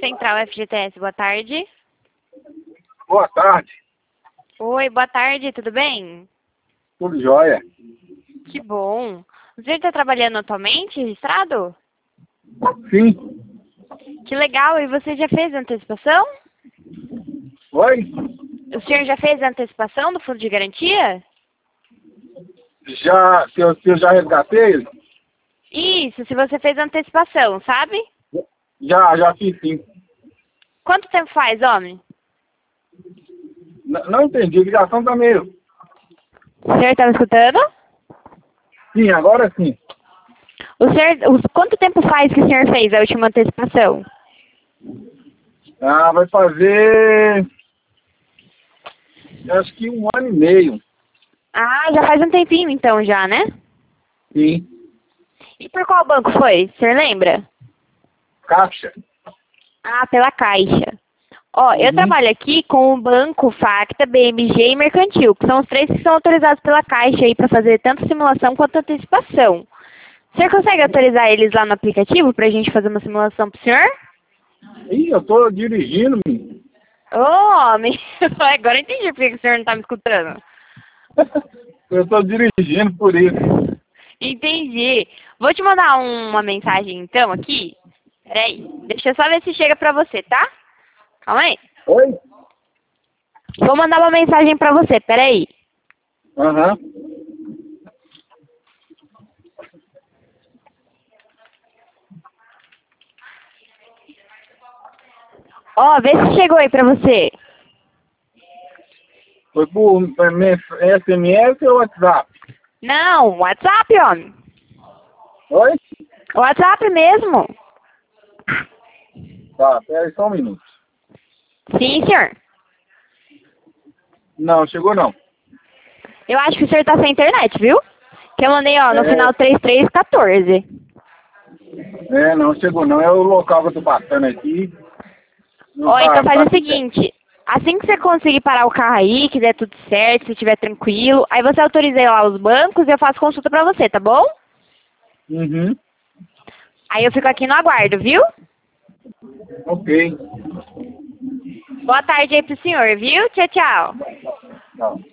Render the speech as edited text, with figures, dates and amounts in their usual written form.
Central FGTS, boa tarde. Boa tarde, Oi, boa tarde, tudo bem? tudo jóia? Que bom. O senhor está trabalhando atualmente, registrado? Sim, Que legal, e você já fez a antecipação? oi? O senhor já fez a antecipação do fundo de garantia? Já, se eu já resgatei ele? Isso, se você fez a antecipação, sabe? Já fiz sim. Quanto tempo faz, homem? Não entendi, a ligação tá meio... O senhor está me escutando? Sim, agora sim. Quanto tempo faz que o senhor fez a última antecipação? Ah, vai fazer... acho que 1 ano e meio. Ah, já faz um tempinho então já, né? Sim, E por qual banco foi? O senhor lembra? Caixa. Ah, pela Caixa. Ó, eu Uhum. trabalho aqui com o Banco, Facta, BMG e Mercantil, que são os três que são autorizados pela Caixa aí para fazer tanto simulação quanto antecipação. O senhor consegue autorizar eles lá no aplicativo para a gente fazer uma simulação pro senhor? Ih, eu tô dirigindo, menino. Ô, homem! Agora eu entendi por que o senhor não tá me escutando. Eu tô dirigindo por isso. Entendi. Vou te mandar uma mensagem então aqui. Peraí, deixa eu só ver se chega pra você, tá? Calma aí. Oi? Vou mandar uma mensagem pra você, peraí. Aham. Ó, vê se chegou aí pra você. Foi por SMS ou WhatsApp? Não, WhatsApp, homem. Oi? WhatsApp mesmo. Tá, pera aí só um minuto. Sim, senhor. Não, chegou não. Eu acho que o senhor tá sem internet, viu? Que eu mandei, ó, no final 3314. Não chegou não. É o local que eu tô passando aqui. Não Ó, então faz tá o com internet. seguinte. Assim que você conseguir parar o carro aí, que der tudo certo, se estiver tranquilo, aí você autoriza aí lá os bancos e eu faço consulta pra você, tá bom? Uhum. Aí eu fico aqui no aguardo, viu? Ok. Boa tarde aí pro senhor, viu? Tchau, tchau. Tchau.